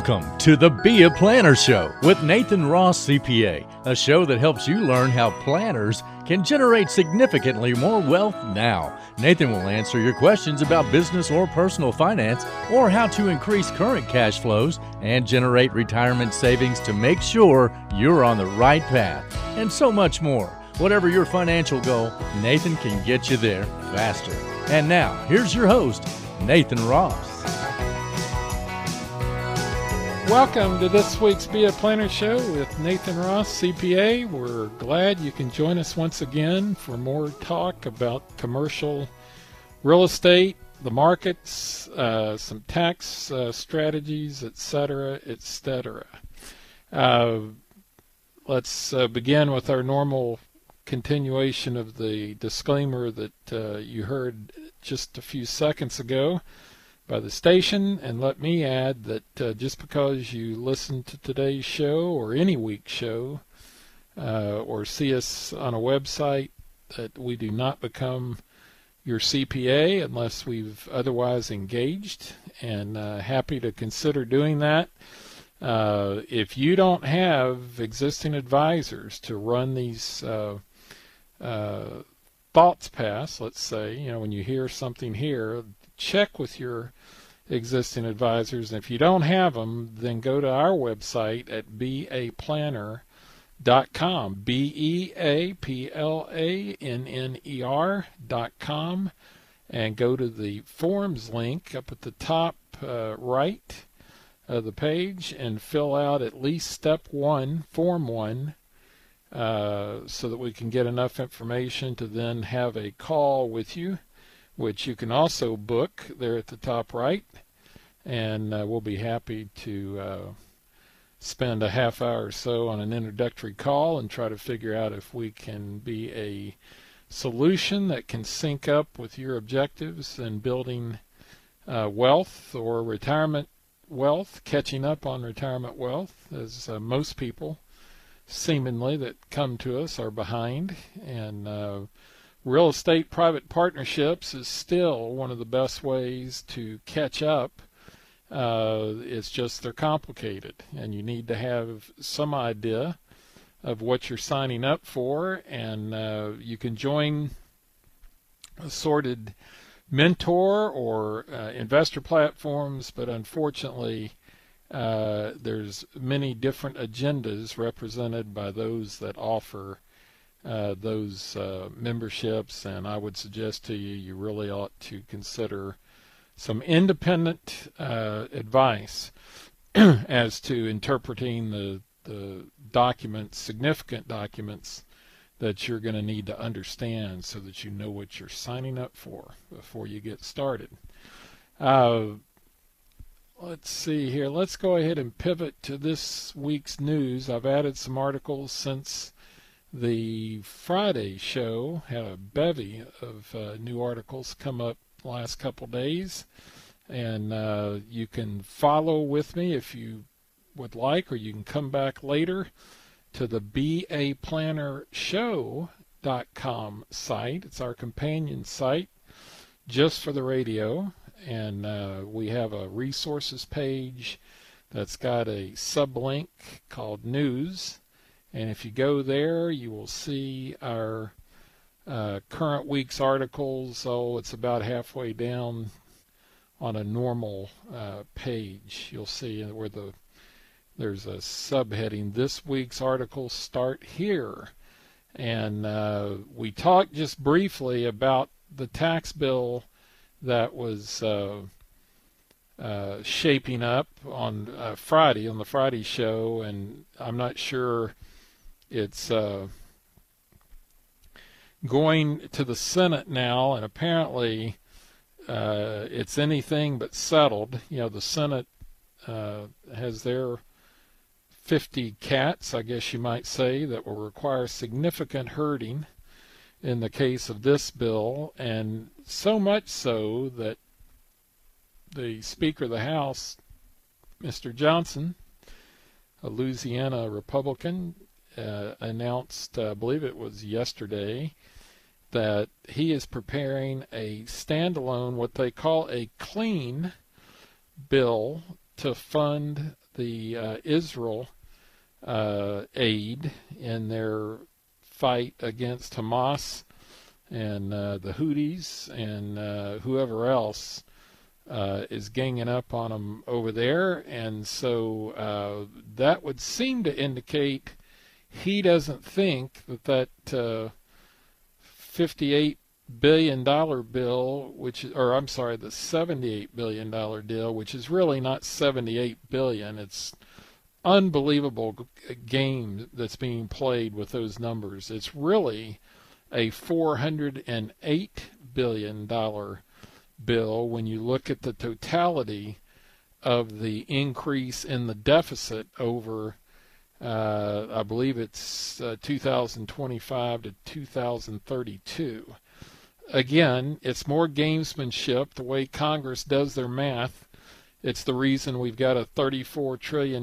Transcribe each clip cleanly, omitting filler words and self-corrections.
Welcome to the Be a Planner Show with Nathan Ross, CPA, a show that helps you learn how planners can generate significantly more wealth now. Nathan will answer your questions about business or personal finance, or how to increase current cash flows and generate retirement savings to make sure you're on the right path, and so much more. Whatever your financial goal, Nathan can get you there faster. And now, here's your host, Nathan Ross. Welcome to this week's Be a Planner Show with Nathan Ross, CPA. We're glad you can join us once again for more talk about commercial real estate, the markets, some tax strategies, etc., etc. Let's begin with our normal continuation of the disclaimer that you heard just a few seconds ago by the station, and let me add that just because you listen to today's show or any week's show or see us on a website, that we do not become your CPA unless we've otherwise engaged, and happy to consider doing that. If you don't have existing advisors to run these thoughts past, let's say, when you hear something here, check with your existing advisors. And if you don't have them, then go to our website at beaplanner.com, beaplanner.com, and go to the forms link up at the top right of the page and fill out at least step 1, form 1, so that we can get enough information to then have a call with you, which you can also book there at the top right, and we'll be happy to spend a half hour or so on an introductory call and try to figure out if we can be a solution that can sync up with your objectives in building wealth or retirement wealth, catching up on retirement wealth, as most people seemingly that come to us are behind. And real estate private partnerships is still one of the best ways to catch up. It's just they're complicated, and you need to have some idea of what you're signing up for. And you can join assorted mentor or investor platforms, but unfortunately there's many different agendas represented by those that offer those memberships, and I would suggest to you, you really ought to consider some independent advice as to interpreting the documents, significant documents that you're going to need to understand so that you know what you're signing up for before you get started. Let's see here. Let's go ahead and pivot to this week's news. I've added some articles since the Friday show. Had a bevy of new articles come up the last couple days, and you can follow with me if you would like, or you can come back later to the beaplannershow.com site. It's our companion site just for the radio, and we have a resources page that's got a sublink called News. And if you go there, you will see our current week's articles. It's about halfway down on a normal page. You'll see where there's a subheading, this week's articles start here. And we talked just briefly about the tax bill that was shaping up on Friday, on the Friday show, and I'm not sure it's going to the Senate now, and apparently it's anything but settled. The Senate has their 50 cats, I guess you might say, that will require significant herding in the case of this bill, and so much so that the Speaker of the House, Mr. Johnson, a Louisiana Republican, announced, I believe it was yesterday, that he is preparing a standalone, what they call a clean bill, to fund the Israel aid in their fight against Hamas and the Houthis and whoever else is ganging up on them over there. And so that would seem to indicate he doesn't think that $58 billion bill, the $78 billion deal, which is really not $78 billion. It's unbelievable game that's being played with those numbers. It's really a $408 billion bill when you look at the totality of the increase in the deficit over I believe it's 2025 to 2032. Again, it's more gamesmanship, the way Congress does their math. It's the reason we've got a $34 trillion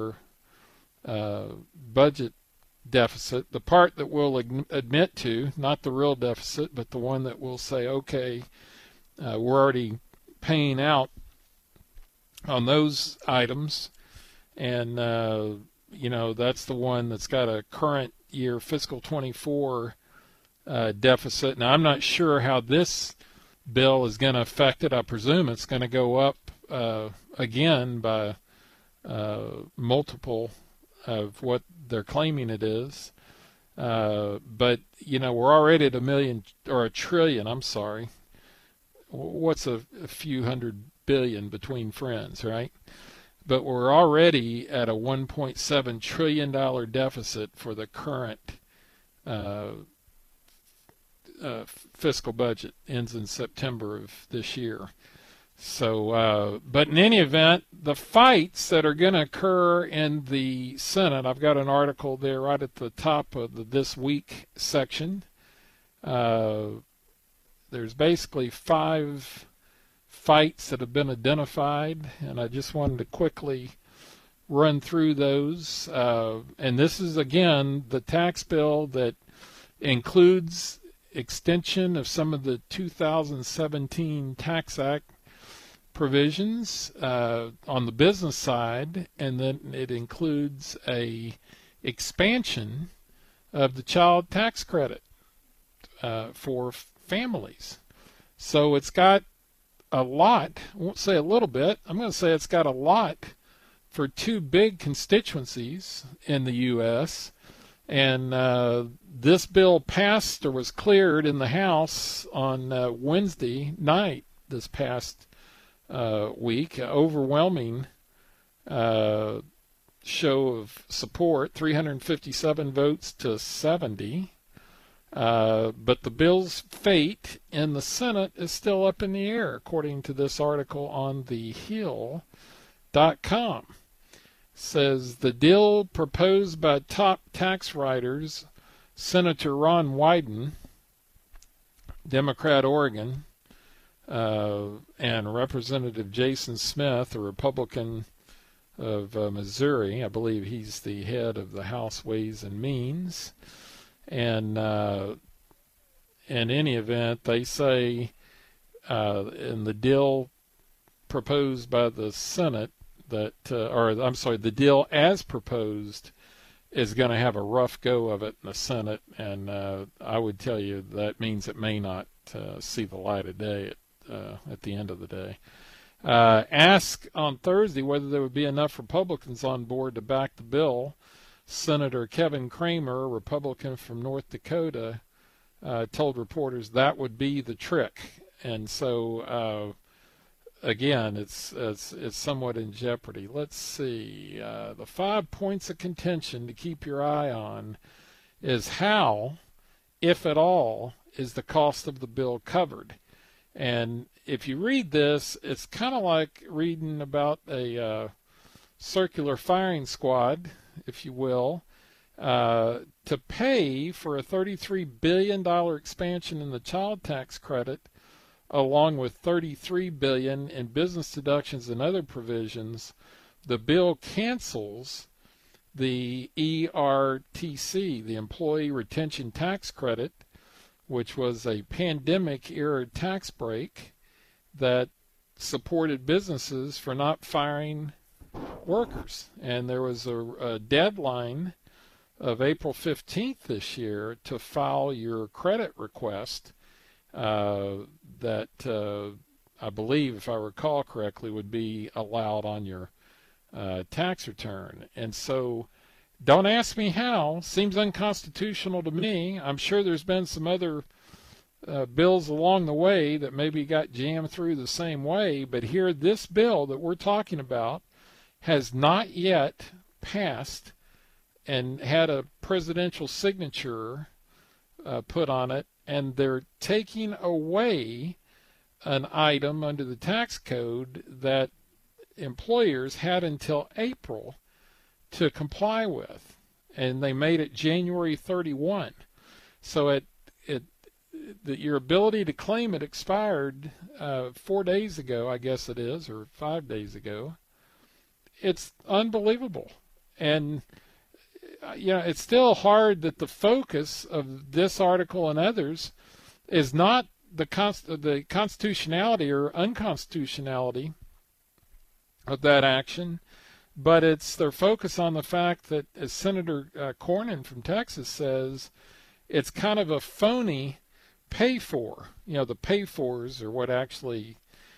budget deficit. The part that we'll admit to, not the real deficit, but the one that we'll say, okay, we're already paying out on those items. And, that's the one that's got a current year fiscal 24 deficit. Now, I'm not sure how this bill is going to affect it. I presume it's going to go up again by multiple of what they're claiming it is. But, we're already at a trillion, I'm sorry. What's a few hundred billion between friends, right? But we're already at a $1.7 trillion deficit for the current fiscal budget. Ends in September of this year. So, but in any event, the fights that are going to occur in the Senate, I've got an article there right at the top of the This Week section. There's basically 5 fights that have been identified, and I just wanted to quickly run through those. And this is, again, the tax bill that includes extension of some of the 2017 Tax Act provisions on the business side, and then it includes a expansion of the child tax credit for families. So it's got a lot. I won't say a little bit. I'm going to say it's got a lot for 2 big constituencies in the U.S. And this bill passed or was cleared in the House on Wednesday night this past week. Overwhelming show of support, 357 votes to 70. But the bill's fate in the Senate is still up in the air, according to this article on thehill.com. Says the deal proposed by top tax writers, Senator Ron Wyden, Democrat, Oregon, and Representative Jason Smith, a Republican of Missouri. I believe he's the head of the House Ways and Means. And in any event, they say in the deal proposed by the Senate that, the deal as proposed is going to have a rough go of it in the Senate, and I would tell you that means it may not see the light of day at the end of the day. Asked on Thursday whether there would be enough Republicans on board to back the bill, Senator Kevin Cramer, a Republican from North Dakota, told reporters that would be the trick. And so, again, it's somewhat in jeopardy. Let's see. The 5 points of contention to keep your eye on is how, if at all, is the cost of the bill covered. And if you read this, it's kind of like reading about a circular firing squad, if you will, to pay for a $33 billion expansion in the child tax credit, along with $33 billion in business deductions and other provisions. The bill cancels the ERTC, the Employee Retention Tax Credit, which was a pandemic-era tax break that supported businesses for not firing workers. And there was a deadline of April 15th this year to file your credit request that I believe, if I recall correctly, would be allowed on your tax return. And so don't ask me how. Seems unconstitutional to me. I'm sure there's been some other bills along the way that maybe got jammed through the same way, but here, this bill that we're talking about has not yet passed and had a presidential signature put on it, and they're taking away an item under the tax code that employers had until April to comply with, and they made it January 31. So your ability to claim it expired 4 days ago, I guess it is, or 5 days ago. It's unbelievable. And it's still hard that the focus of this article and others is not the constitutionality or unconstitutionality of that action, but it's their focus on the fact that, as Senator Cornyn from Texas says, it's kind of a phony pay for. The pay fors are what actually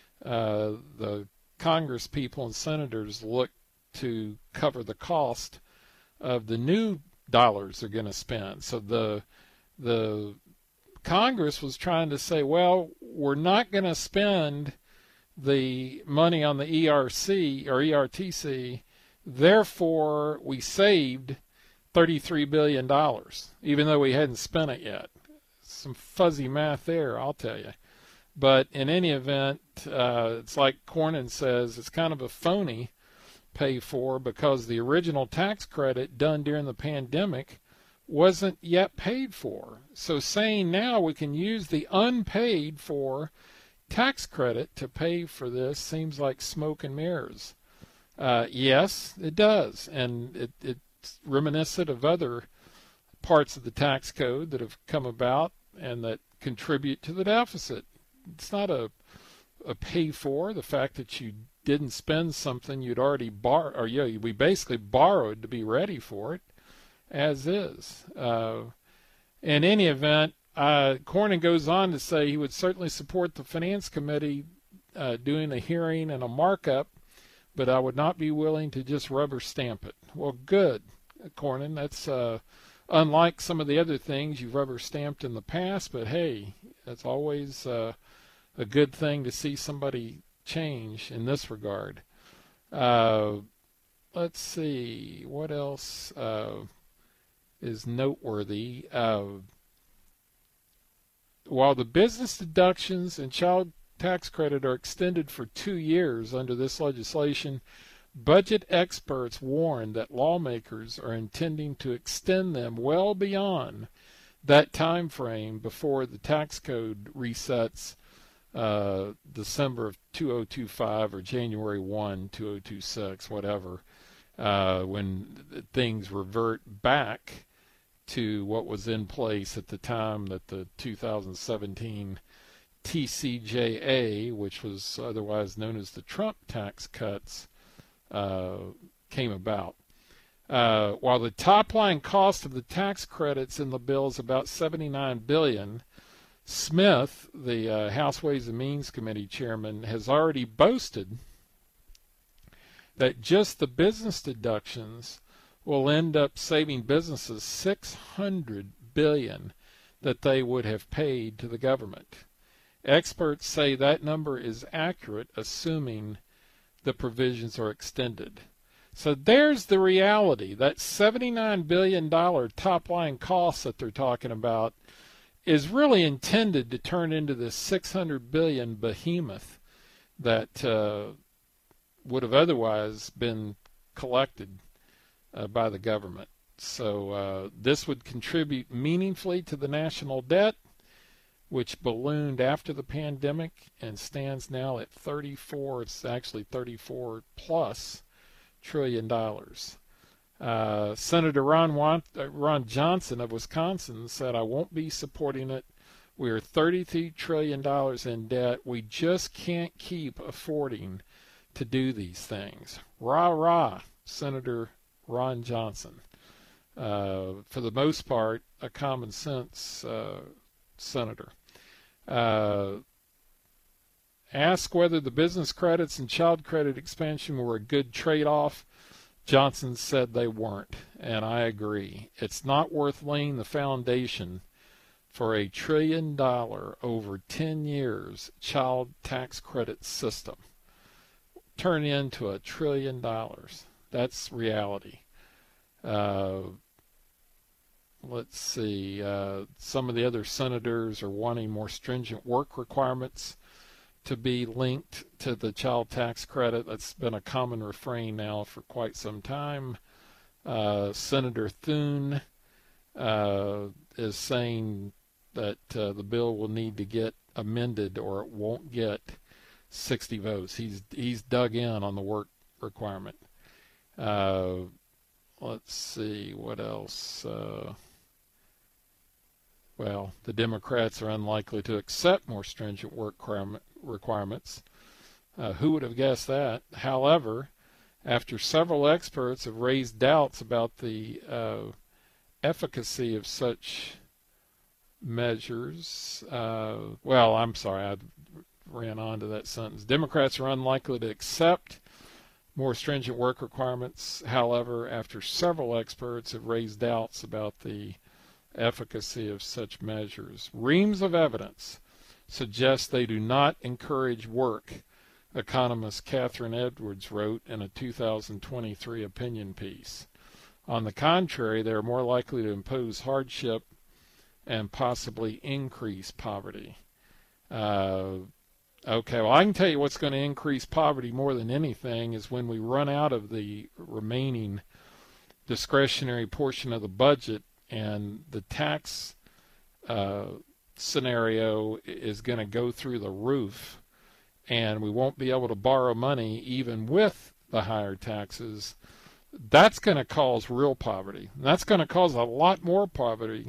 the Congress people and senators look to cover the cost of the new dollars they're going to spend. So the Congress was trying to say, well, we're not going to spend the money on the ERC or ERTC, therefore we saved $33 billion, even though we hadn't spent it yet. Some fuzzy math there, I'll tell you. But in any event, it's like Cornyn says, it's kind of a phony pay for, because the original tax credit done during the pandemic wasn't yet paid for. So saying now we can use the unpaid for tax credit to pay for this seems like smoke and mirrors. Yes, it does, and it's reminiscent of other parts of the tax code that have come about and that contribute to the deficit. It's not a pay for. The fact that you didn't spend something you'd already borrowed, or we basically borrowed to be ready for it, as is. In any event, Cornyn goes on to say he would certainly support the Finance Committee doing a hearing and a markup, but I would not be willing to just rubber stamp it. Well, good, Cornyn. That's unlike some of the other things you've rubber stamped in the past, but hey, that's always a good thing to see somebody change in this regard. Let's see, what else is noteworthy? While the business deductions and child tax credit are extended for 2 years under this legislation, budget experts warn that lawmakers are intending to extend them well beyond that time frame before the tax code resets December of 2025 or January 1, 2026, whatever, when things revert back to what was in place at the time that the 2017 TCJA, which was otherwise known as the Trump tax cuts, came about. While the top line cost of the tax credits in the bill is about $79 billion, Smith, the House Ways and Means Committee chairman, has already boasted that just the business deductions will end up saving businesses $600 billion that they would have paid to the government. Experts say that number is accurate, assuming the provisions are extended. So there's the reality. That $79 billion top-line cost that they're talking about is really intended to turn into this $600 billion behemoth that would have otherwise been collected by the government. So this would contribute meaningfully to the national debt, which ballooned after the pandemic and stands now at 34, it's actually 34 plus trillion dollars. Senator Ron Johnson of Wisconsin said, I won't be supporting it. We are $33 trillion in debt. We just can't keep affording to do these things. Rah, rah, Senator Ron Johnson. For the most part, a common sense senator. Ask whether the business credits and child credit expansion were a good trade-off. Johnson said they weren't, and I agree. It's not worth laying the foundation for a $1 trillion over 10 years child tax credit system. Turn into $1 trillion. That's reality. Let's see. Some of the other senators are wanting more stringent work requirements to be linked to the child tax credit. That's been a common refrain now for quite some time. Senator Thune is saying that the bill will need to get amended or it won't get 60 votes. He's dug in on the work requirement. Let's see what else. Well, the Democrats are unlikely to accept more stringent work requirements. Who would have guessed that? However, after several experts have raised doubts about the efficacy of such measures, I'm sorry, I ran on to that sentence. Democrats are unlikely to accept more stringent work requirements. However, after several experts have raised doubts about the efficacy of such measures, reams of evidence suggest they do not encourage work, economist Catherine Edwards wrote in a 2023 opinion piece. On the contrary, they are more likely to impose hardship and possibly increase poverty. Okay, well, I can tell you what's going to increase poverty more than anything is when we run out of the remaining discretionary portion of the budget and the tax scenario is going to go through the roof, and we won't be able to borrow money even with the higher taxes. That's going to cause real poverty. That's going to cause a lot more poverty,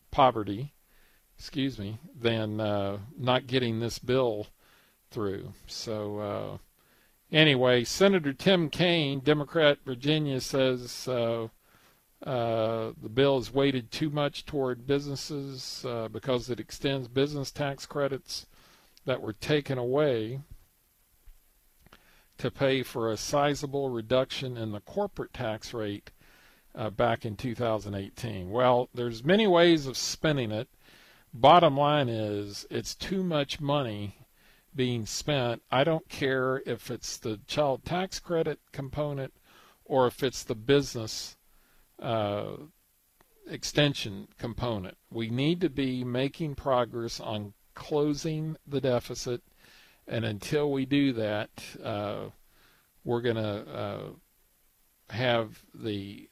than not getting this bill through. So anyway, Senator Tim Kaine, Democrat, Virginia, says the bill is weighted too much toward businesses because it extends business tax credits that were taken away to pay for a sizable reduction in the corporate tax rate back in 2018. Well, there's many ways of spending it. Bottom line is it's too much money being spent. I don't care if it's the child tax credit component or if it's the business extension component. We need to be making progress on closing the deficit, and until we do that, we're going to have the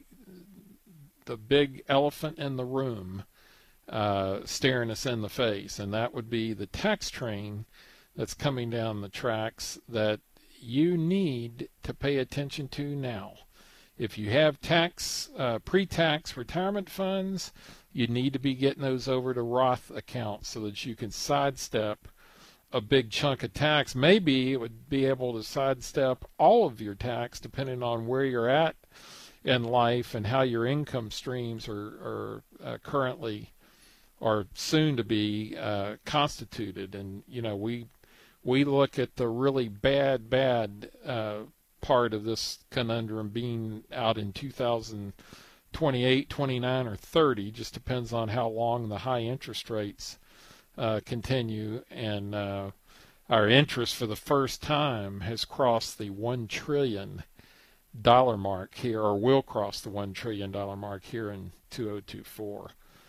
big elephant in the room staring us in the face, and that would be the tax train that's coming down the tracks that you need to pay attention to now. If you have pre-tax retirement funds, you need to be getting those over to Roth accounts so that you can sidestep a big chunk of tax. Maybe it would be able to sidestep all of your tax depending on where you're at in life and how your income streams are currently or soon to be constituted. And we look at the really bad part of this conundrum being out in 2028, 29, or 30. Just depends on how long the high interest rates continue. And our interest for the first time has crossed the $1 trillion mark here, or will cross the $1 trillion mark here in 2024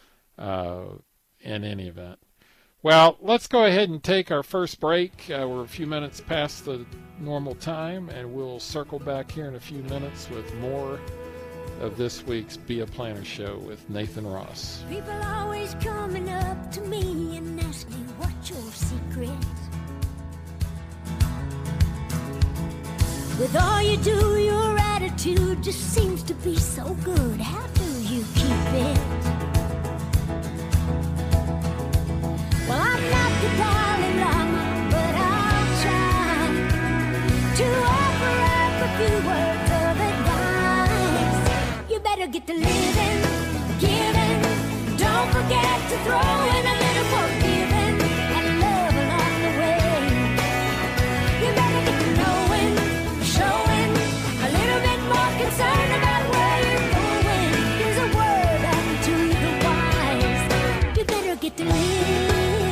in any event. Well, let's go ahead and take our first break. We're a few minutes past the normal time, and we'll circle back here in a few minutes with more of this week's Be a Planner Show with Nathan Ross. People always coming up to me and asking what's your secret. With all you do, your attitude just seems to be so good. How do you keep it? Well, I'm not the Dalai Lama, but I'll try to offer up a few better get to living, giving. Don't forget to throw in a little forgiving and love along the way. You better get to knowing, showing a little bit more concern about where you're going. There's a word unto the wise. You better get to living.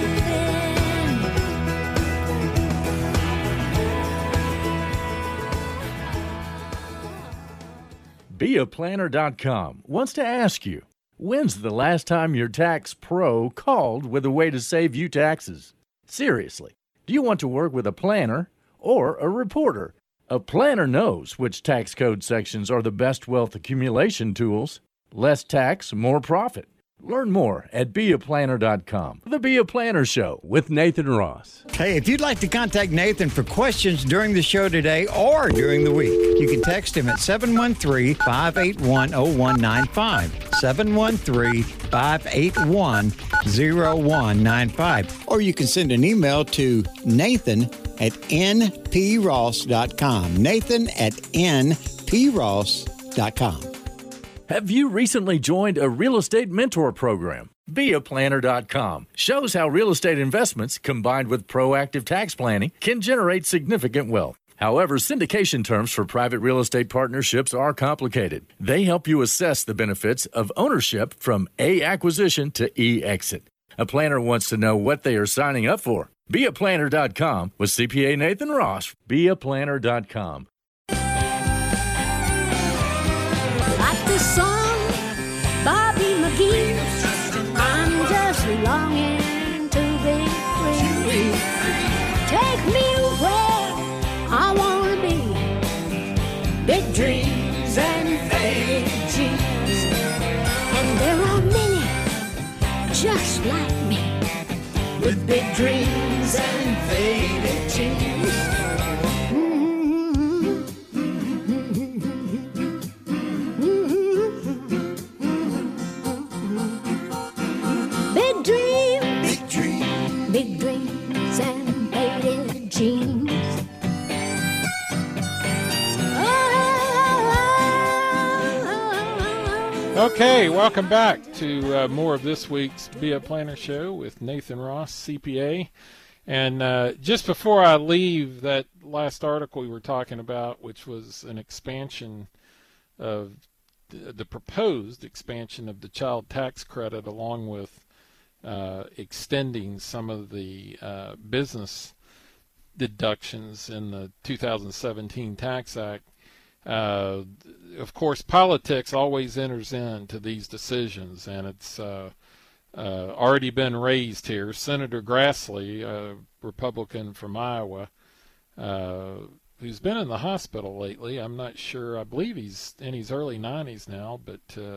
BeAPlanner.com wants to ask you, when's the last time your tax pro called with a way to save you taxes? Seriously, do you want to work with a planner or a reporter? A planner knows which tax code sections are the best wealth accumulation tools. Less tax, more profit. Learn more at BeAPlanner.com. The Be a Planner Show with Nathan Ross. Hey, if you'd like to contact Nathan for questions during the show today or during the week, you can text him at 713-581-0195. 713-581-0195. Or you can send an email to nathan@npross.com. nathan@npross.com. Have you recently joined a real estate mentor program? BeAPlanner.com shows how real estate investments combined with proactive tax planning can generate significant wealth. However, syndication terms for private real estate partnerships are complicated. They help you assess the benefits of ownership from A, acquisition to E, exit. A planner wants to know what they are signing up for. BeAPlanner.com with CPA Nathan Ross. BeAPlanner.com. Like the song, Bobby McGee. I'm just longing to be free. Take me where I want to be. Big dreams and faded jeans. And there are many just like me with big dreams and faded jeans. Big dreams and faded jeans. Okay, welcome back to more of this week's Be a Planner Show with Nathan Ross, CPA. And just before I leave that last article we were talking about, which was an expansion of the proposed expansion of the child tax credit along with extending some of the business deductions in the 2017 Tax Act. Of course, politics always enters into these decisions, and it's already been raised here. Senator Grassley, a Republican from Iowa, who's been in the hospital lately. I'm not sure. I believe he's in his early 90s now, but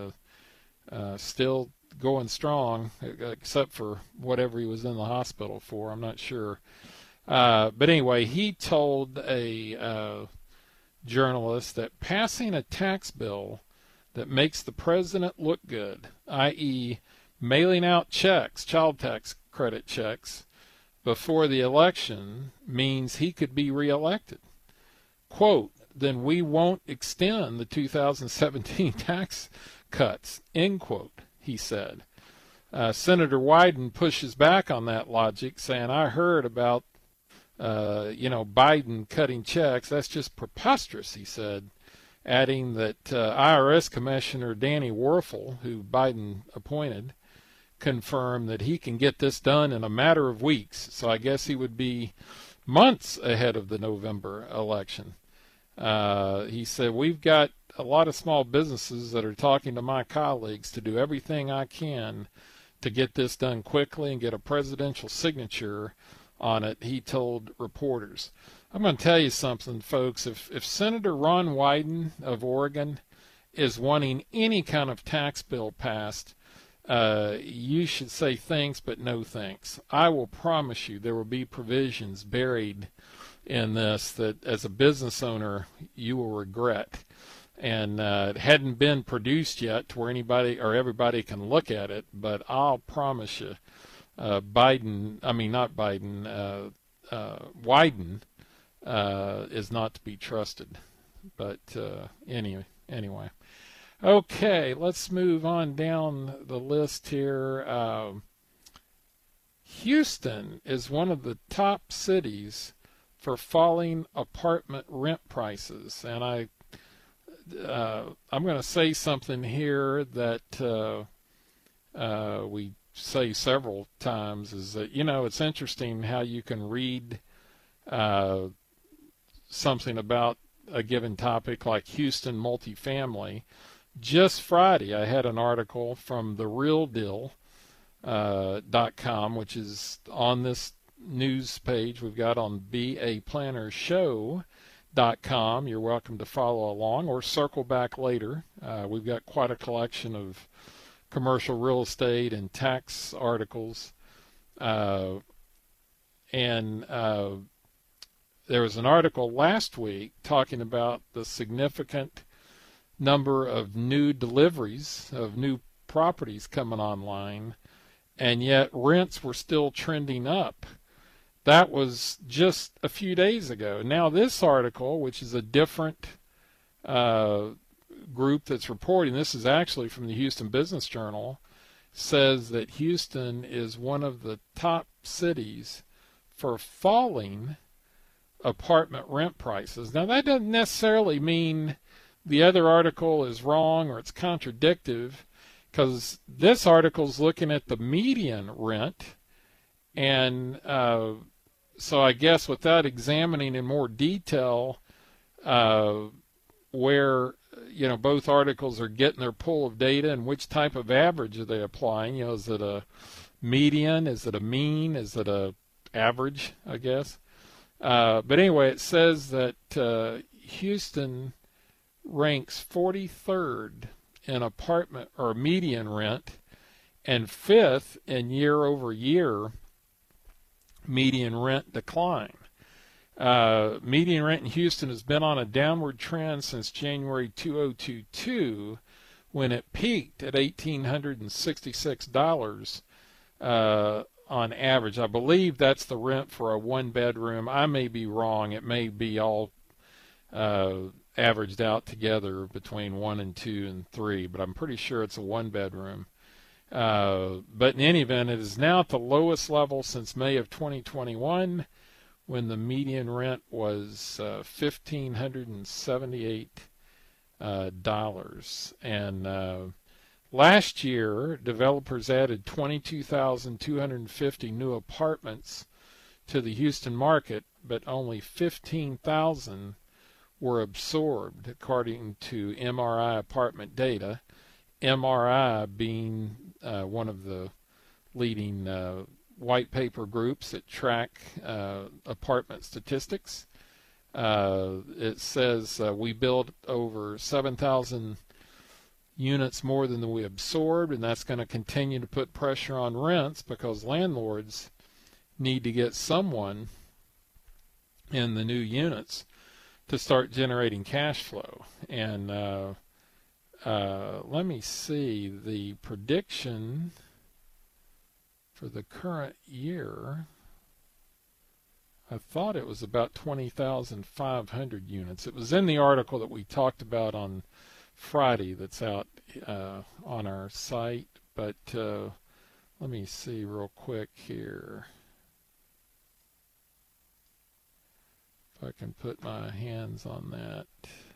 still going strong, except for whatever he was in the hospital for. I'm not sure. But anyway, he told a journalist that passing a tax bill that makes the president look good, i.e. mailing out checks, child tax credit checks, before the election means he could be reelected. Quote, then we won't extend the 2017 tax cuts, end quote, he said. Senator Wyden pushes back on that logic, saying, I heard about Biden cutting checks. That's just preposterous, he said, adding that IRS Commissioner Danny Werfel, who Biden appointed, confirmed that he can get this done in a matter of weeks. So I guess he would be months ahead of the November election. He said, we've got a lot of small businesses that are talking to my colleagues to do everything I can to get this done quickly and get a presidential signature on it, he told reporters. I'm going to tell you something, folks. If Senator Ron Wyden of Oregon is wanting any kind of tax bill passed, you should say thanks, but no thanks. I will promise you there will be provisions buried in this that as a business owner you will regret. And it hadn't been produced yet to where anybody or everybody can look at it, but I'll promise you Wyden is not to be trusted. But anyway. Okay, let's move on down the list here. Houston is one of the top cities for falling apartment rent prices, and I'm going to say something here that we say several times, is that, it's interesting how you can read something about a given topic like Houston multifamily. Just Friday, I had an article from therealdeal.com, which is on this news page we've got on BAPlannershow.com. You're welcome to follow along or circle back later. We've got quite a collection of commercial real estate and tax articles. And there was an article last week talking about the significant number of new deliveries of new properties coming online, and yet rents were still trending up. That was just a few days ago. Now this article, which is a different group that's reporting, this is actually from the Houston Business Journal, says that Houston is one of the top cities for falling apartment rent prices. Now that doesn't necessarily mean the other article is wrong or it's contradictive, because this article is looking at the median rent, and so I guess without examining in more detail where both articles are getting their pull of data and which type of average are they applying, is it a median, is it a mean, is it a average, I guess. But anyway, it says that Houston ranks 43rd in apartment or median rent and 5th in year-over-year median rent decline. Median rent in Houston has been on a downward trend since January 2022, when it peaked at $1,866 on average. I believe that's the rent for a one-bedroom. I may be wrong. It may be all averaged out together between 1 and 2 and 3, but I'm pretty sure it's a one-bedroom. But in any event, it is now at the lowest level since May of 2021, when the median rent was $1,578. And last year, developers added 22,250 new apartments to the Houston market, but only 15,000 were absorbed, according to MRI apartment data. MRI being one of the leading white paper groups that track apartment statistics. It says we built over 7,000 units more than we absorbed, and that's going to continue to put pressure on rents because landlords need to get someone in the new units to start generating cash flow. And let me see the prediction for the current year. I thought it was about 20,500 units. It was in the article that we talked about on Friday that's out on our site, but let me see real quick here if I can put my hands on that.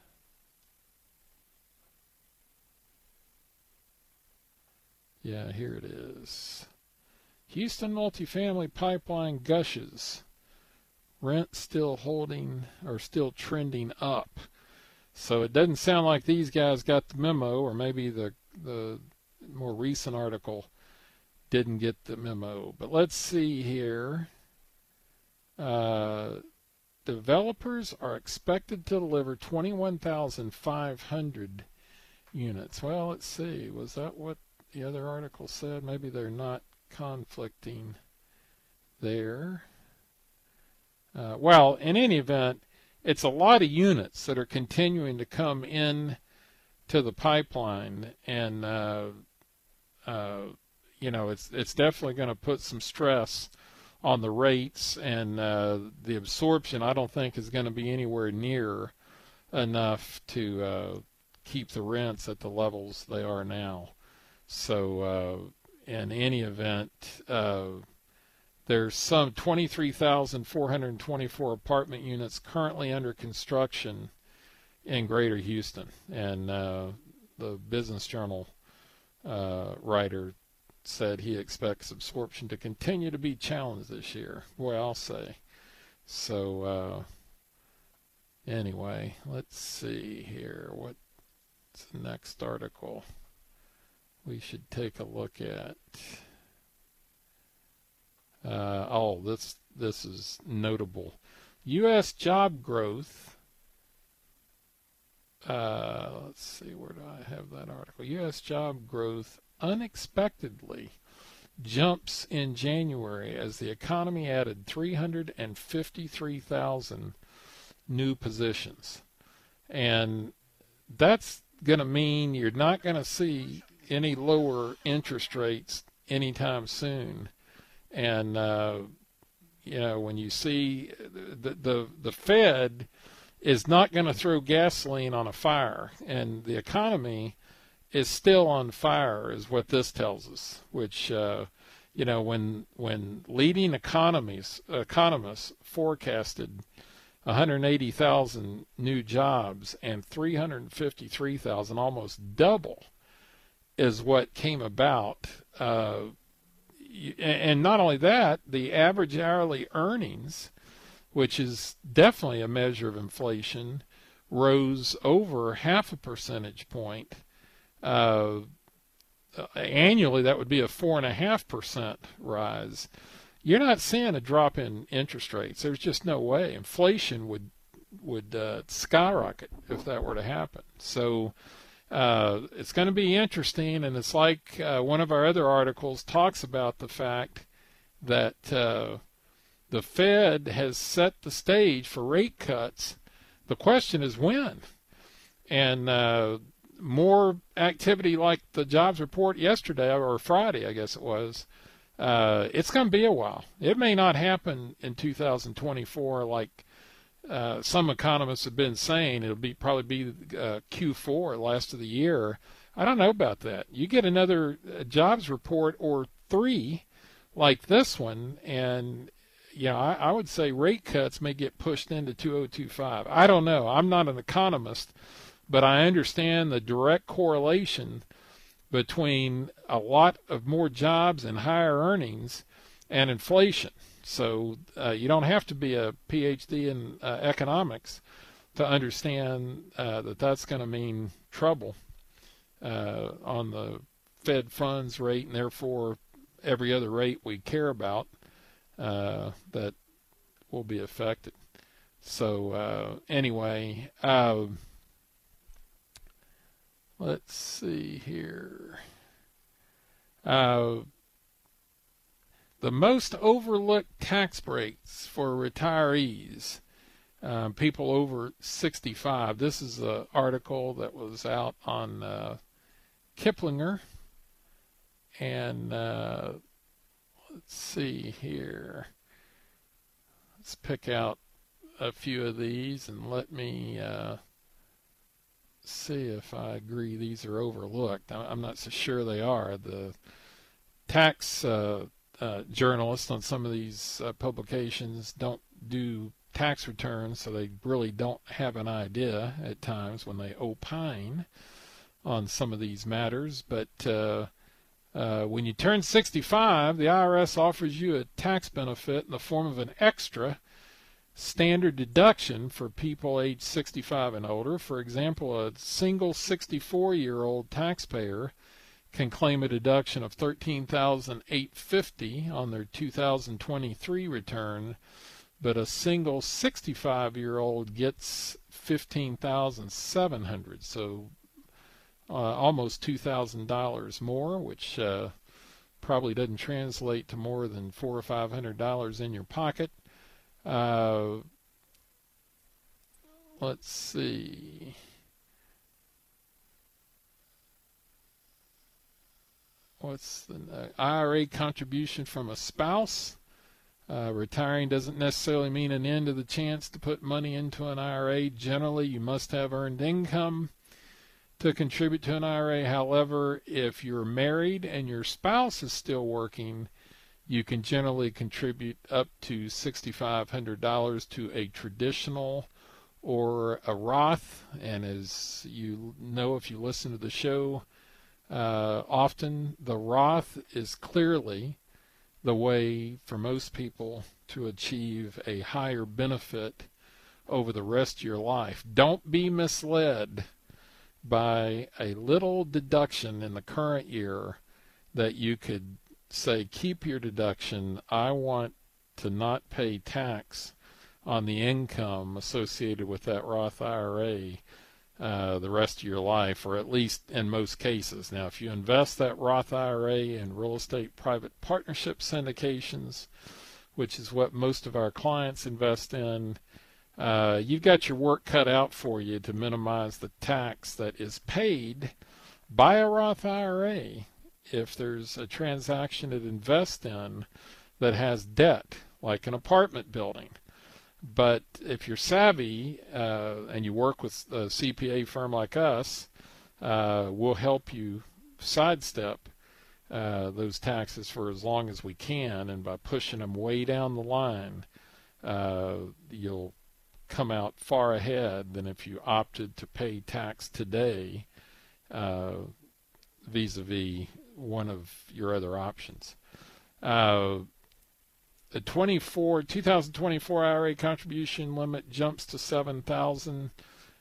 Yeah, here it is. Houston multifamily pipeline gushes. Rent still holding or still trending up. So it doesn't sound like these guys got the memo, or maybe the more recent article didn't get the memo. But let's see here. Developers are expected to deliver 21,500 units. Well, let's see. Was that what the other article said? Maybe they're not conflicting there. Well, in any event, it's a lot of units that are continuing to come in to the pipeline, and it's definitely going to put some stress on the rates, and the absorption I don't think is going to be anywhere near enough to keep the rents at the levels they are now. So in any event, there's some 23,424 apartment units currently under construction in Greater Houston, and the Business Journal writer said he expects absorption to continue to be challenged this year. Boy, I'll say. So anyway, let's see here. What's the next article we should take a look at? This is notable. U.S. job growth. Let's see, where do I have that article? U.S. job growth unexpectedly jumps in January as the economy added 353,000 new positions. And that's going to mean you're not going to see any lower interest rates anytime soon. And, when you see the Fed is not going to throw gasoline on a fire, and the economy is still on fire, is what this tells us, which, when leading economists forecasted 180,000 new jobs and 353,000, almost double, is what came about. And not only that, the average hourly earnings, which is definitely a measure of inflation, rose over 0.5 percentage point. Annually, that would be a 4.5% rise. You're not seeing a drop in interest rates. There's just no way. Inflation would skyrocket if that were to happen. So it's going to be interesting, and it's like one of our other articles talks about the fact that the Fed has set the stage for rate cuts. The question is when. And more activity like the jobs report yesterday, or Friday, I guess it was, it's going to be a while. It may not happen in 2024 like some economists have been saying. It'll probably be Q4, last of the year. I don't know about that. You get another jobs report or three like this one, and I would say rate cuts may get pushed into 2025. I don't know. I'm not an economist, but I understand the direct correlation between a lot of more jobs and higher earnings and inflation. So you don't have to be a PhD in economics to understand that that's going to mean trouble on the Fed funds rate, and therefore every other rate we care about that will be affected. So anyway, let's see here. The most overlooked tax breaks for retirees, people over 65. This is an article that was out on Kiplinger. And let's see here. Let's pick out a few of these and let me see if I agree these are overlooked. I'm not so sure they are. The tax journalists on some of these publications don't do tax returns, so they really don't have an idea at times when they opine on some of these matters. But when you turn 65, the IRS offers you a tax benefit in the form of an extra standard deduction for people age 65 and older. For example, a single 64-year-old taxpayer can claim a deduction of $13,850 on their 2023 return, but a single 65-year-old gets $15,700, so almost $2,000 more, which probably doesn't translate to more than $400 or $500 in your pocket. Let's see. What's the IRA contribution from a spouse? Retiring doesn't necessarily mean an end to the chance to put money into an IRA. Generally, you must have earned income. to contribute to an IRA. However, if you're married and your spouse is still working, you can generally contribute up to $6,500 to a traditional or a Roth. And as you know, if you listen to the show often, the Roth is clearly the way for most people to achieve a higher benefit over the rest of your life. Don't be misled by a little deduction in the current year that you could say, keep your deduction. I want to not pay tax on the income associated with that Roth IRA the rest of your life, or at least in most cases. Now, if you invest that Roth IRA in real estate private partnership syndications, which is what most of our clients invest in, you've got your work cut out for you to minimize the tax that is paid by a Roth IRA if there's a transaction it invests in that has debt, like an apartment building. But if you're savvy and you work with a CPA firm like us, we'll help you sidestep those taxes for as long as we can, and by pushing them way down the line, you'll come out far ahead than if you opted to pay tax today vis-a-vis one of your other options. The 2024 IRA contribution limit jumps to $7,000.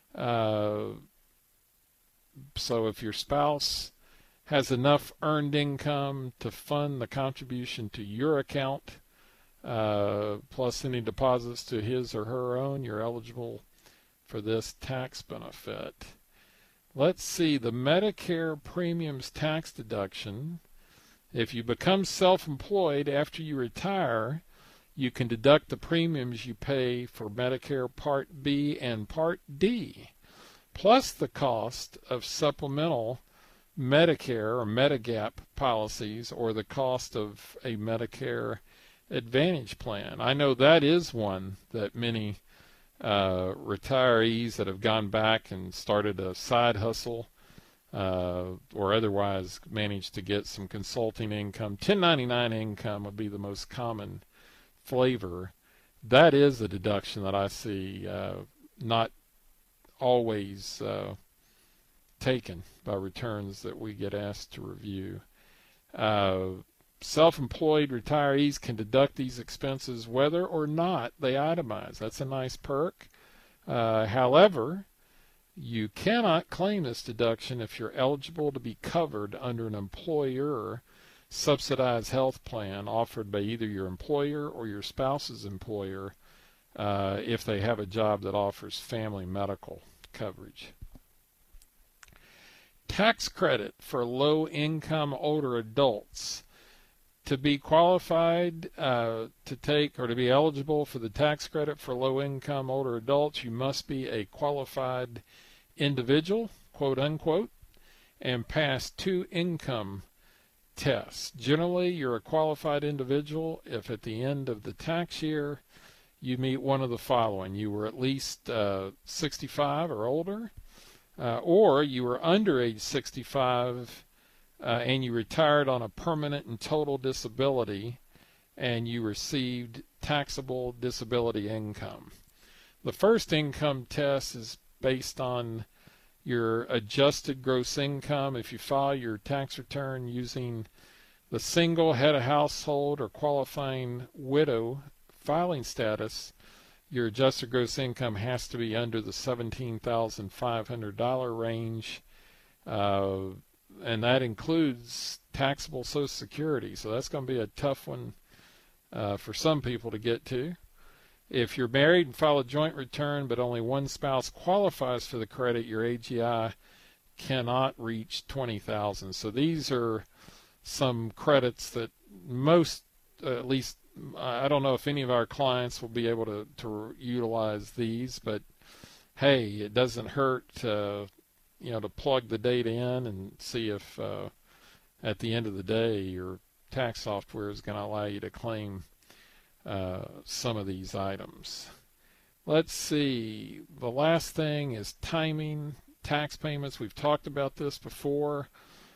So if your spouse has enough earned income to fund the contribution to your account, plus any deposits to his or her own, you're eligible for this tax benefit. Let's see, the Medicare premiums tax deduction. If you become self-employed after you retire, you can deduct the premiums you pay for Medicare Part B and Part D, plus the cost of supplemental Medicare or Medigap policies, or the cost of a Medicare Advantage plan. I know that is one that many retirees that have gone back and started a side hustle or otherwise managed to get some consulting income. 1099 income would be the most common flavor. That is a deduction that I see not always taken by returns that we get asked to review. Self-employed retirees can deduct these expenses whether or not they itemize. That's a nice perk. However, you cannot claim this deduction if you're eligible to be covered under an employer subsidized health plan offered by either your employer or your spouse's employer if they have a job that offers family medical coverage. Tax credit for low-income older adults. To be qualified to take or to be eligible for the tax credit for low-income older adults, you must be a qualified individual, quote unquote, and pass 2 income tests. Generally, you're a qualified individual if at the end of the tax year you meet one of the following. You were at least 65 or older, or you were under age 65 and you retired on a permanent and total disability and you received taxable disability income. The first income test is based on your adjusted gross income. If you file your tax return using the single head of household or qualifying widow filing status, your adjusted gross income has to be under the $17,500 range, and that includes taxable Social Security. So that's going to be a tough one for some people to get to. If you're married and file a joint return but only one spouse qualifies for the credit, your AGI cannot reach $20,000. So these are some credits that most, at least, I don't know if any of our clients will be able to utilize these, but hey, it doesn't hurt to plug the data in and see if at the end of the day your tax software is going to allow you to claim some of these items. Let's see. The last thing is timing. tax payments. We've talked about this before.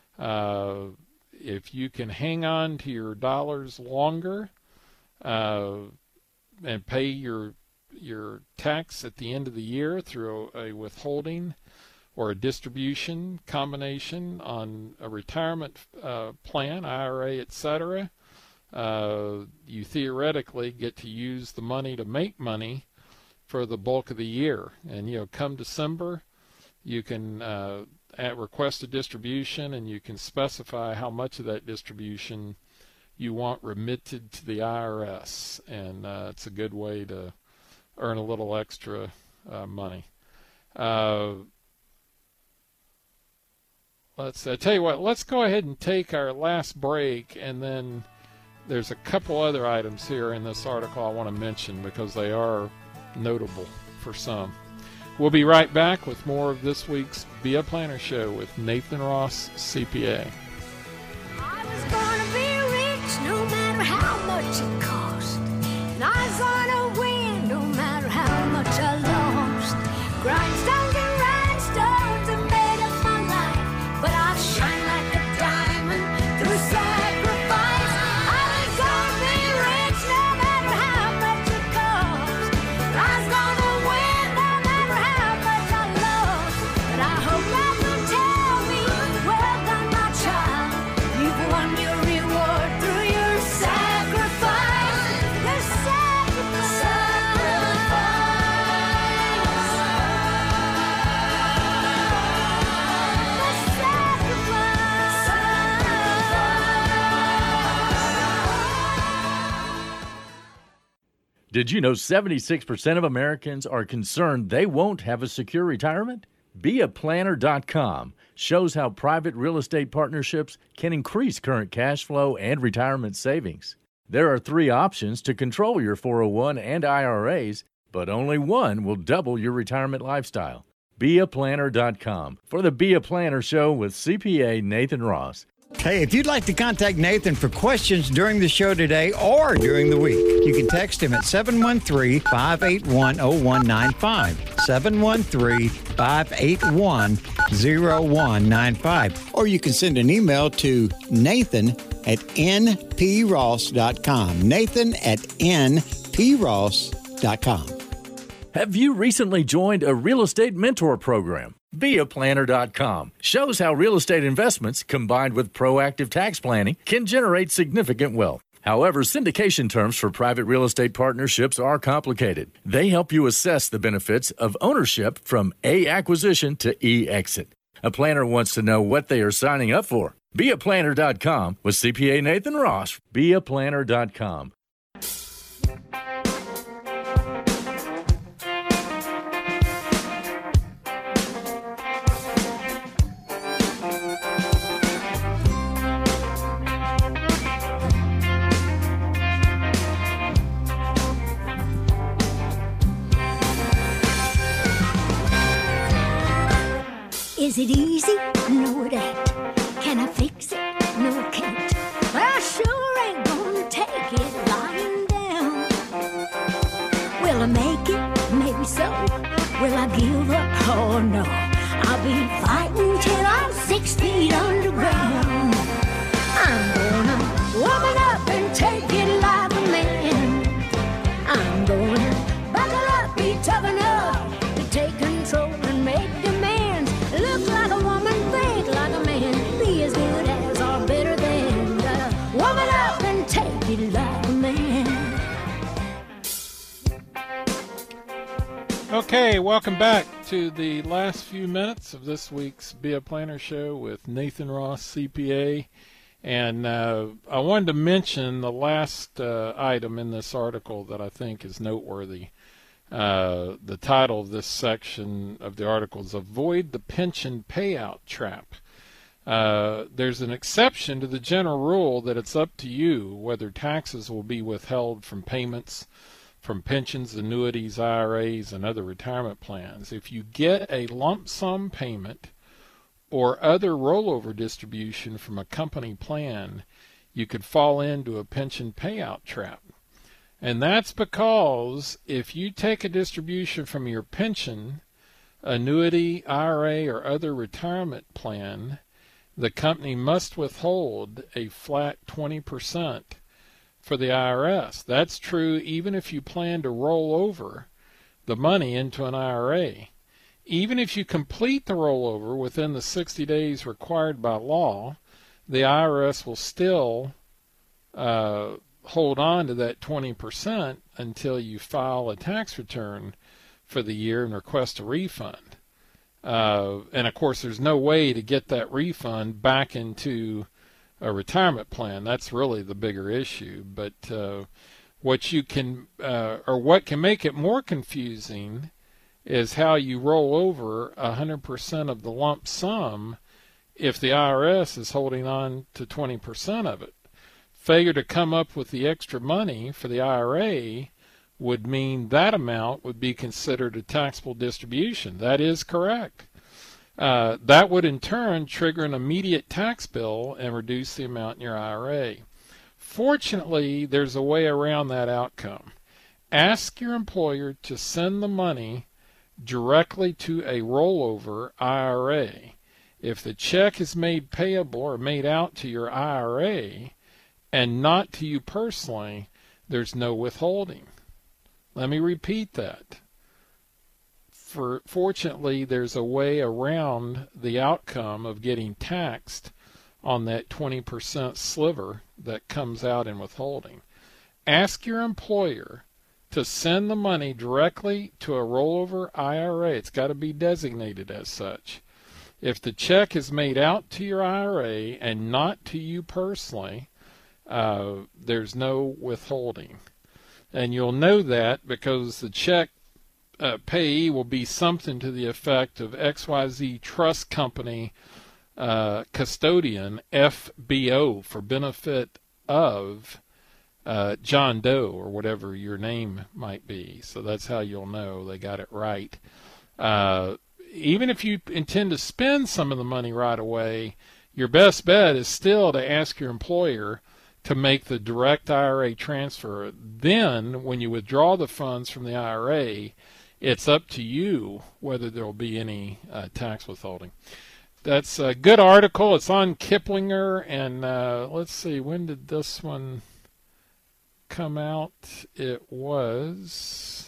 If you can hang on to your dollars longer and pay your tax at the end of the year through a withholding or a distribution combination on a retirement plan, IRA, etc., you theoretically get to use the money to make money for the bulk of the year. And, come December, you can request a distribution, and you can specify how much of that distribution you want remitted to the IRS. And it's a good way to earn a little extra money. I tell you what, let's go ahead and take our last break, and then there's a couple other items here in this article I want to mention because they are notable for some. We'll be right back with more of this week's Be a Planner Show with Nathan Ross, CPA. I was gonna be rich no matter how much it cost. And I was gonna win no matter how much I lost. Grindstones and rhinestones have made up my life, but I'll shine like a diamond through sacrifice. I was gonna be rich no matter how much it cost. I was gonna win no matter how much I lost. But I hope that will tell me, well done, my child. You've won your reward through your sacrifice. The sacrifice. Did you know 76% of Americans are concerned they won't have a secure retirement? BeAPlanner.com shows how private real estate partnerships can increase current cash flow and retirement savings. There are 3 options to control your 401 and IRAs, but only one will double your retirement lifestyle. BeAPlanner.com for the Be a Planner Show with CPA Nathan Ross. Hey, if you'd like to contact Nathan for questions during the show today or during the week, you can text him at 713-581-0195, 713-581-0195, or you can send an email to nathan@npross.com, nathan@npross.com. Have you recently joined a real estate mentor program? BeAPlanner.com shows how real estate investments combined with proactive tax planning can generate significant wealth. However, syndication terms for private real estate partnerships are complicated. They help you assess the benefits of ownership from A, acquisition, to E, exit. A planner wants to know what they are signing up for. BeAPlanner.com with CPA Nathan Ross. BeAPlanner.com. Is it easy? No, it ain't. Can I fix it? No, I can't. Well, I sure ain't gonna take it lying down. Will I make it? Maybe so. Will I give up? Oh, no. I'll be fighting till I'm 6 feet underground. I'm gonna woman up and take it like a man. I'm gonna buckle up, be tough enough to take control and make demands. Look like a woman, think like a man, be as good as or better than. Woman up and take it like a man. Okay, welcome back to the last few minutes of this week's Be a Planner Show with Nathan Ross, CPA. And I wanted to mention the last item in this article that I think is noteworthy. The title of this section of the article is Avoid the Pension Payout Trap. There's an exception to the general rule that it's up to you whether taxes will be withheld from payments from pensions, annuities, IRAs, and other retirement plans. If you get a lump sum payment or other rollover distribution from a company plan, you could fall into a pension payout trap. And that's because if you take a distribution from your pension annuity, IRA, or other retirement plan, the company must withhold a flat 20% for the IRS. That's true even if you plan to roll over the money into an IRA. Even if you complete the rollover within the 60 days required by law, the IRS will still hold on to that 20% until you file a tax return for the year and request a refund. And of course, there's no way to get that refund back into a retirement plan. That's really the bigger issue. But what you can, or what can make it more confusing, is how you roll over 100% of the lump sum if the IRS is holding on to 20% of it. Failure to come up with the extra money for the IRA would mean that amount would be considered a taxable distribution. That is correct. That would in turn trigger an immediate tax bill and reduce the amount in your IRA. Fortunately, there's a way around that outcome. Ask your employer to send the money directly to a rollover IRA. If the check is made payable or made out to your IRA and not to you personally, there's no withholding. Let me repeat that. Fortunately, there's a way around the outcome of getting taxed on that 20% sliver that comes out in withholding. Ask your employer to send the money directly to a rollover IRA. It's got to be designated as such. If the check is made out to your IRA and not to you personally, there's no withholding. And you'll know that because the check payee will be something to the effect of XYZ Trust Company Custodian, FBO, for benefit of John Doe, or whatever your name might be. So that's how you'll know they got it right. Even if you intend to spend some of the money right away, your best bet is still to ask your employer to make the direct IRA transfer. Then, when you withdraw the funds from the IRA, it's up to you whether there will be any tax withholding. That's a good article. It's on Kiplinger, and let's see, when did this one come out? It was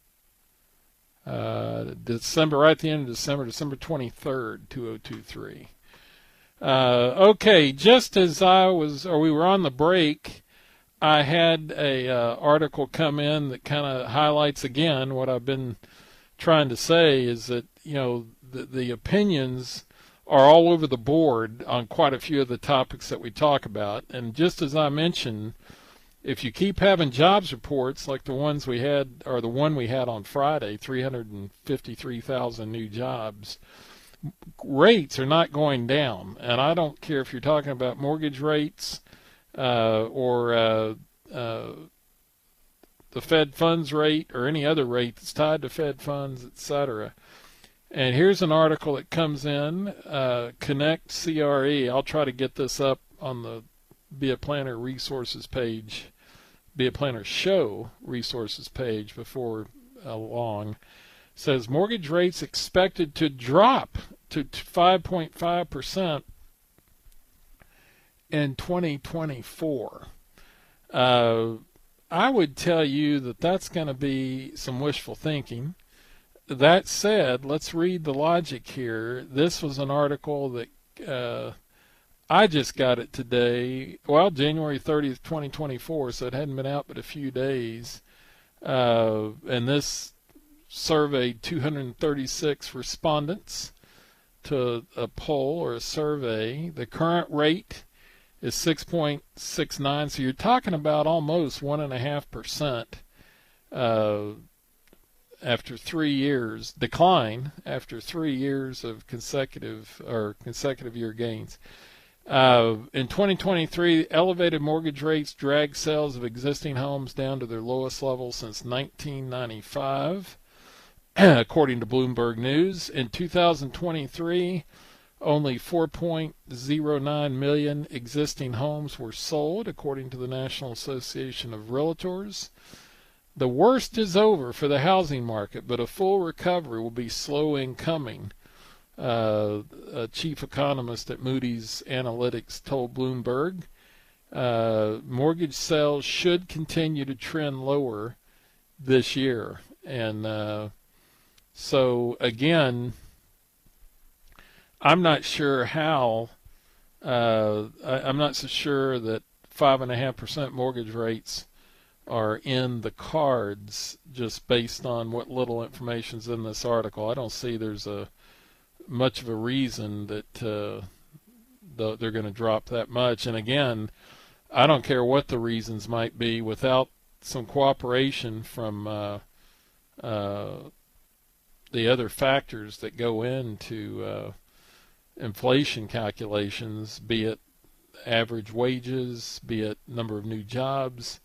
December, right at the end of December 23rd, 2023. Okay, just as we were on the break, I had a article come in that kind of highlights again what I've been trying to say, is that, you know, the opinions are all over the board on quite a few of the topics that we talk about. And just as I mentioned, if you keep having jobs reports like the ones we had, or the one we had on Friday, 353,000 new jobs, rates are not going down. And I don't care if you're talking about mortgage rates or the Fed funds rate or any other rate that's tied to Fed funds, etc. And here's an article that comes in, Connect CRE. I'll try to get this up on the Be a Planner resources page, Be a Planner show resources page before long. It says mortgage rates expected to drop to 5.5% in 2024. I would tell you that that's going to be some wishful thinking. That said, let's read the logic here. This was an article that I just got it today, well, January 30th, 2024, so it hadn't been out but a few days. And this surveyed 236 respondents to a poll or a survey. The current rate is 6.69, so you're talking about almost 1.5% after 3 years, decline after 3 years of consecutive year gains. In 2023, elevated mortgage rates dragged sales of existing homes down to their lowest level since 1995, according to Bloomberg News. In 2023, only 4.09 million existing homes were sold, according to the National Association of Realtors. The worst is over for the housing market, but a full recovery will be slow in coming. A chief economist at Moody's Analytics told Bloomberg. Mortgage sales should continue to trend lower this year. And so, again, I'm not sure how, I'm not so sure that 5.5% mortgage rates are in the cards just based on what little information's in this article. I don't see there's much of a reason that they're going to drop that much. And again, I don't care what the reasons might be, without some cooperation from the other factors that go into inflation calculations, be it average wages, be it number of new jobs.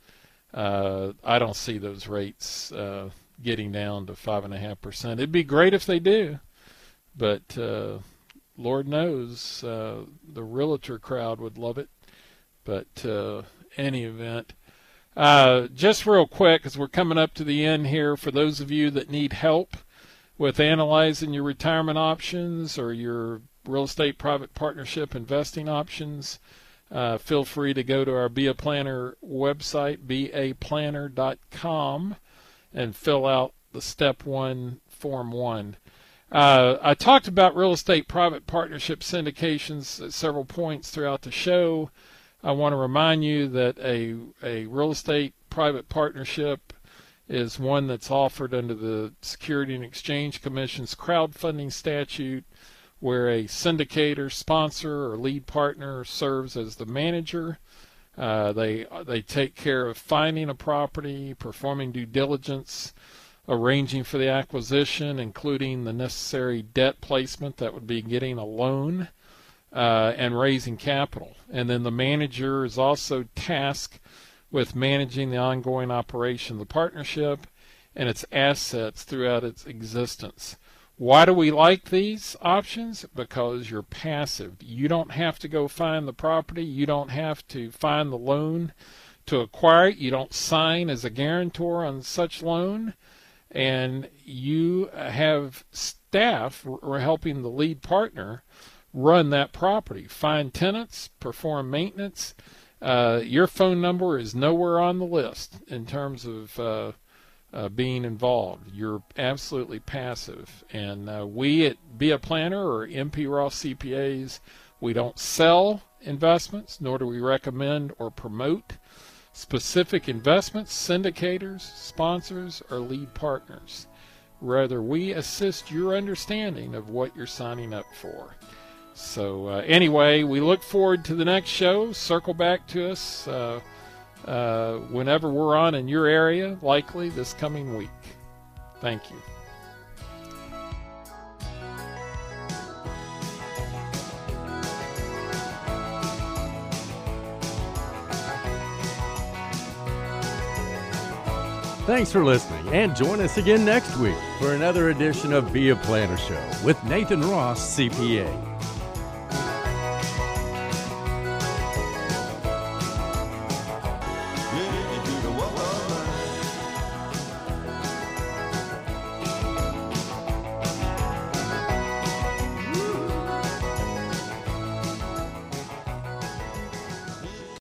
I don't see those rates getting down to 5.5%. It'd be great if they do, but Lord knows the realtor crowd would love it. But any event, just real quick, as we're coming up to the end here, for those of you that need help with analyzing your retirement options or your real estate private partnership investing options, feel free to go to our Be a Planner website, baplanner.com, and fill out the Step 1 Form 1. I talked about real estate private partnership syndications at several points throughout the show. I want to remind you that a real estate private partnership is one that's offered under the Security and Exchange Commission's crowdfunding statute, where a syndicator, sponsor, or lead partner serves as the manager. They take care of finding a property, performing due diligence, arranging for the acquisition, including the necessary debt placement, that would be getting a loan, and raising capital. And then the manager is also tasked with managing the ongoing operation of the partnership and its assets throughout its existence. Why do we like these options? Because you're passive. You don't have to go find the property. You don't have to find the loan to acquire it. You don't sign as a guarantor on such loan. And you have staff helping the lead partner run that property, find tenants, perform maintenance. Your phone number is nowhere on the list in terms of being involved. You're absolutely passive. And we at Be a Planner or MP Ross CPAs, we don't sell investments, nor do we recommend or promote specific investments, syndicators, sponsors, or lead partners. Rather, we assist your understanding of what you're signing up for. So anyway, we look forward to the next show. Circle back to us whenever we're on in your area, likely this coming week. Thank you. Thanks for listening, and join us again next week for another edition of Be a Planner Show with Nathan Ross, CPA.